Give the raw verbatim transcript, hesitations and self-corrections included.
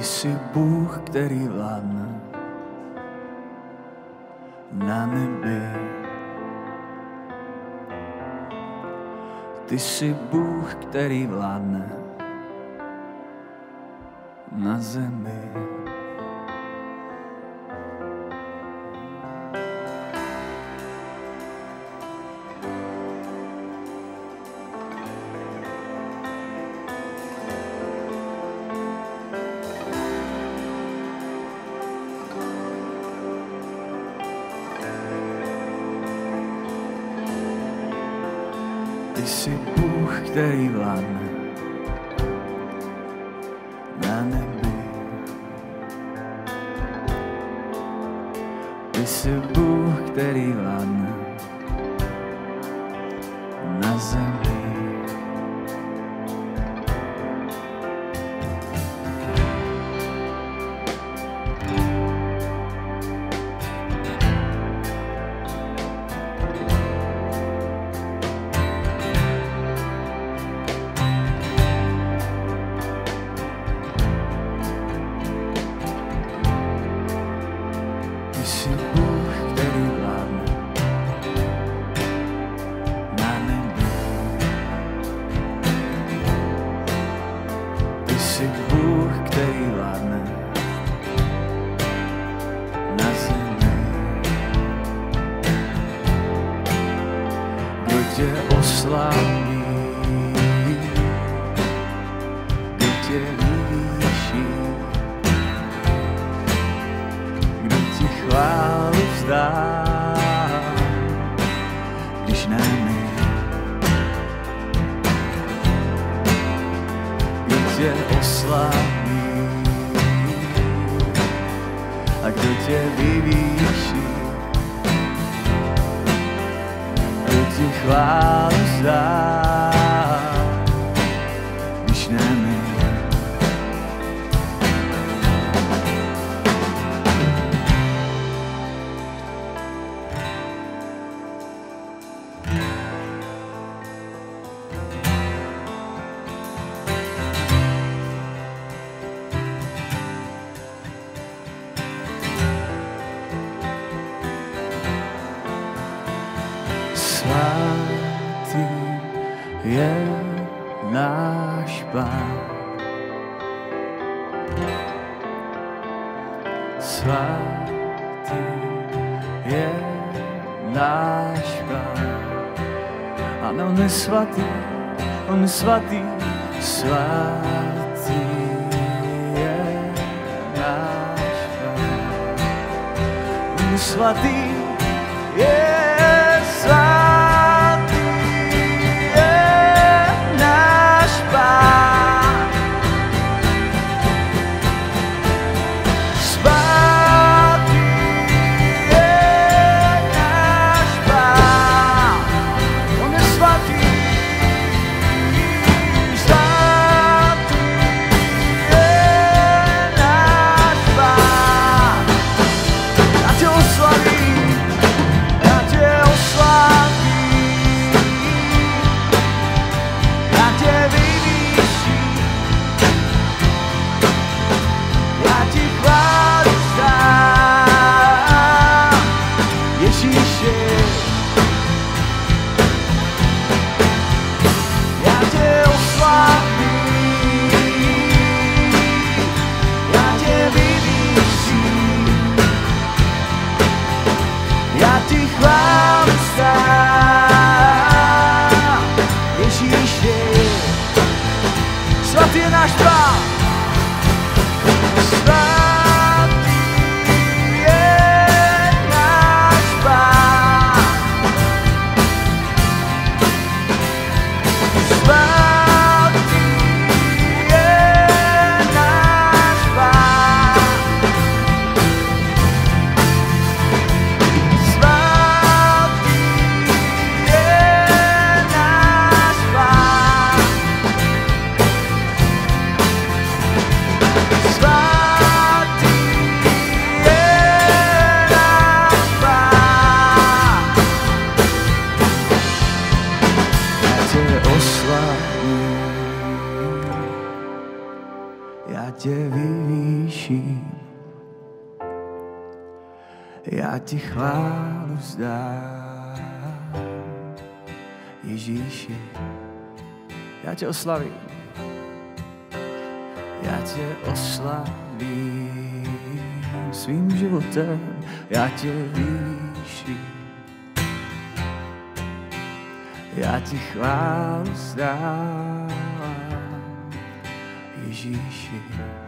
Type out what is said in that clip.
jsi Bůh, který vládne na nebi. Ty jsi Bůh, který vládne na zemi. Ty jsi Bůh, který vládne na nebi. Ty jsi Bůh, který vládne na zemi. Ty jsi Bůh, který vládne na nebi. Ty jsi Bůh, který vládne na zemi. Kdo tě oslaví, kdo tě vyvýší, kdo ti chválu vzdá, když ne my. Kdo tě oslaví a kdo tě vyvýší, kdo ti chválu vzdá, když ne my. Svatý je náš Pán. Svatý je náš Pán. Ano, on je svatý, on je svatý, svatý je náš Pán. On je svatý, je svatý je náš Pán. Svatý je náš Pán. On je svatý, svatý je náš Pán. Já tě oslavím. Já ti chválu vzdám, Ježíši, já tě oslavím, já tě oslavím svým životem, já tě výším, já ti chválu vzdám, Ježíši.